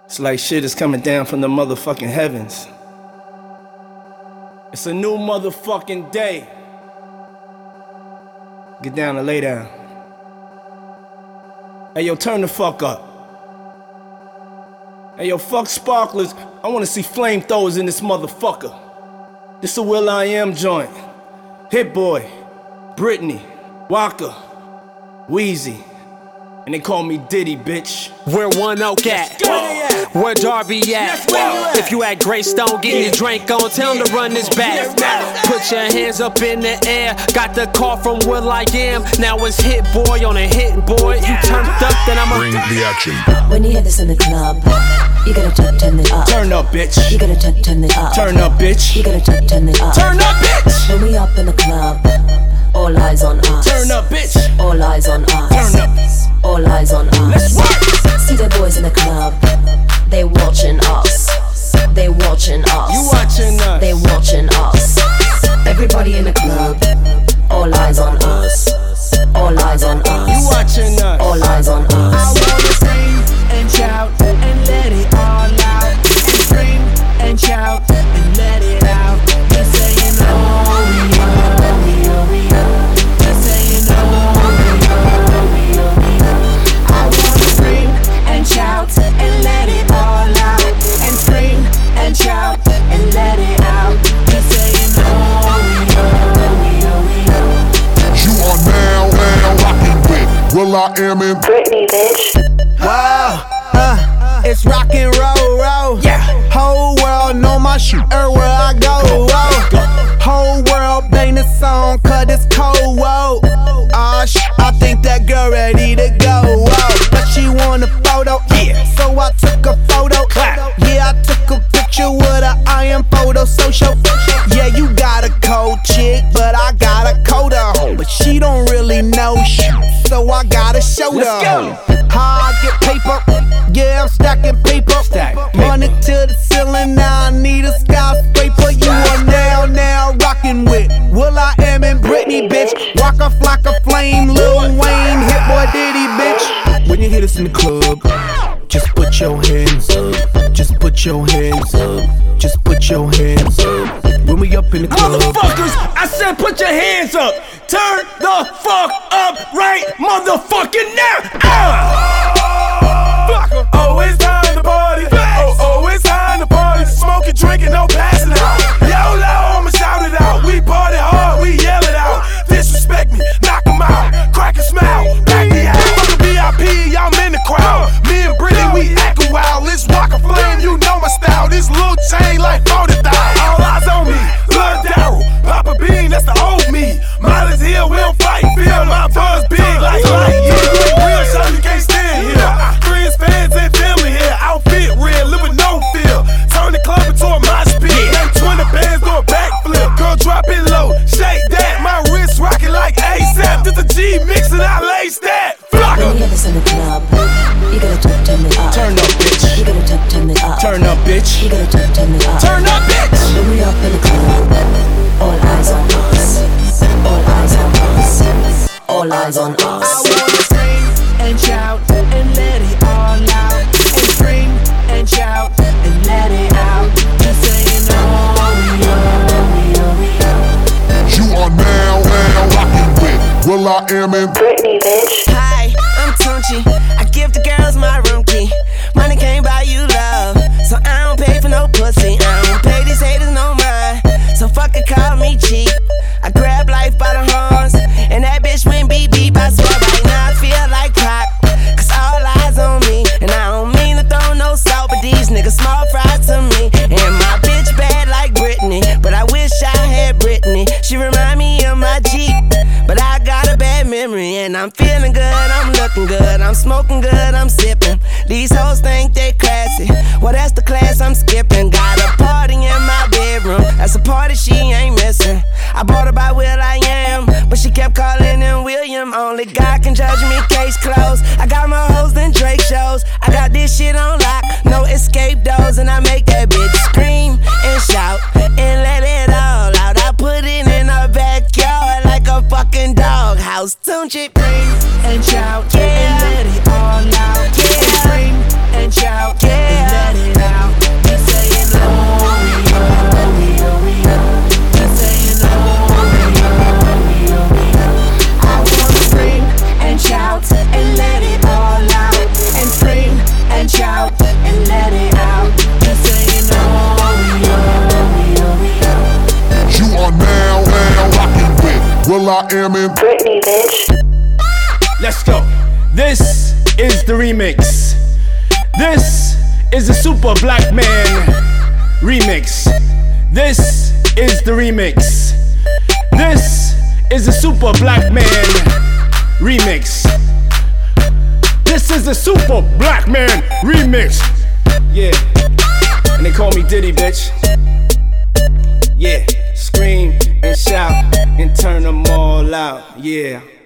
It's like shit is coming down from the motherfucking heavens. It's a new motherfucking day. Get down and lay down. Hey yo, turn the fuck up. Hey yo, fuck sparklers. I wanna see flamethrowers in this motherfucker. This a will.i.am joint. Hit Boy, Britney, Waka, Weezy. And they call me Diddy, bitch. Where One Oak at? Where Darby at? If you at Greystone, get your drink on. Tell them to run this back. Put your hands up in the air. Got the call from will.i.am. Now it's Hit Boy on a Hit Boy. You turned up, then I'ma bring the action. When you hear this in the club, you gotta turn it up. Turn up, bitch. You gotta turn it up. Turn up, bitch. You gotta turn it up. Turn up, bitch. When we up in the club, all eyes on us. Turn up, bitch. All eyes on us. Turn up. All eyes on us. Let's work. See the boys in the club, they watching us. They watching us. You watching us. They watching us. Everybody in the club, all eyes on us. All eyes on us. You watching us. All eyes on us. I wanna scream and shout and let it all out. And scream and shout and let it out. Just saying oh, we are, we are, we are. Just saying oh, we are, we are, we are. I wanna scream and shout and let it all out. And scream and shout and let it out. Just saying oh, we are, we are, we are. You are now rocking with will.i.am and Britney, bitch. Wow, it's rock and roll. Yeah. Whole world know my shit everywhere I go. Whole world bang the song 'cause it's cold. Whoa. I think that girl ready to go. Whoa. But she want a photo. Yeah. So I took a photo. Clap. Yeah, I took a picture with a I.am photo social. Yeah, you got a cold chick, but I got a coda. But she don't really know shit, so I gotta show Let's her go. how I get paper. Yeah, I'm stacking paper. Stack paper. Run it to the ceiling, now I need a skyscraper. You are now rocking with will.i.am and Britney, bitch. Walk off like a flame, Lil Wayne, Hit Boy, Diddy, bitch. When you hear this in the club, just put your hands up. Just put your hands up. Just put your hands up. When we up in the club, Motherfuckers, I said put your hands up. Turn the fuck up right motherfucking now. Oh, it's time to party. Oh, it's time to party. Smoking, drinking, no passing out. YOLO, I'ma shout it out. We party hard, we yell it out. Disrespect me, knock 'em out. Crack a smile, back me out. Fuck the VIP, y'all in the crowd. Me and Britney, we acting wild. Let's rock a flame, you know my style. This little chain like 40,000. All eyes on me, Lil Daryl, Papa Bean, that's the old me. Mine is here, we don't fight. Feel my buzz big like light. Yeah, you ain't real, so you can't stand here. Friends, fans, and family here. Outfit real, live with no fear. Turn the club into a mosh pit. Name 20 bands, do a backflip. Girl, drop it low, shake that. My wrist rocking like ASAP. This a G mix and I lace that. When Flocker. you hear this in the club, you gotta turn it up. Turn up, bitch. You gotta turn it up. Turn up, bitch. You gotta turn it up. Turn up, bitch. When we up in the club, all eyes on us. All eyes on us. All eyes on I us. wanna scream and shout and let it all out. And scream and shout and let it out. Just saying oh, we are, we are, we are. you are now rocking with will.i.am and Britney, bitch. Hi, I'm Tunchi. I give the girls my room key. Money can't buy you love, so I don't pay for no pussy. I don't pay these haters no mind, so fucking call me cheap. I grab life by the horns, and that bitch went beep beep. I swear right now I feel like Pac, 'cause all eyes on me. And I don't mean to throw no salt, but these niggas small fry to me. And my bitch bad like Britney, but I wish I had Britney. She remind me of my Jeep, but I got a bad memory. And I'm feeling good, I'm looking good, I'm smoking good, I'm sipping. These hoes think they classy, well that's the class I'm skipping. Got a party in my bedroom, that's a party she ain't missing. I bought her by will.i.am, but she kept calling in William. Only God can judge me, case closed. I got more hoes than Drake shows. I got this shit on lock, no escape doors. And I make that bitch scream and shout and let it all out. I put it in her backyard like a fucking doghouse. Tunchi, scream and shout, yeah, and let it all out. Yeah, scream and shout, yeah. will.i.am in Britney, bitch. Let's go. This is the remix. This is the Super Black Man remix. This is the remix. This is the Super Black Man remix. This is the Super Black Man remix. Yeah. And they call me Diddy, bitch. Yeah. Scream and shout and turn them all out. Yeah.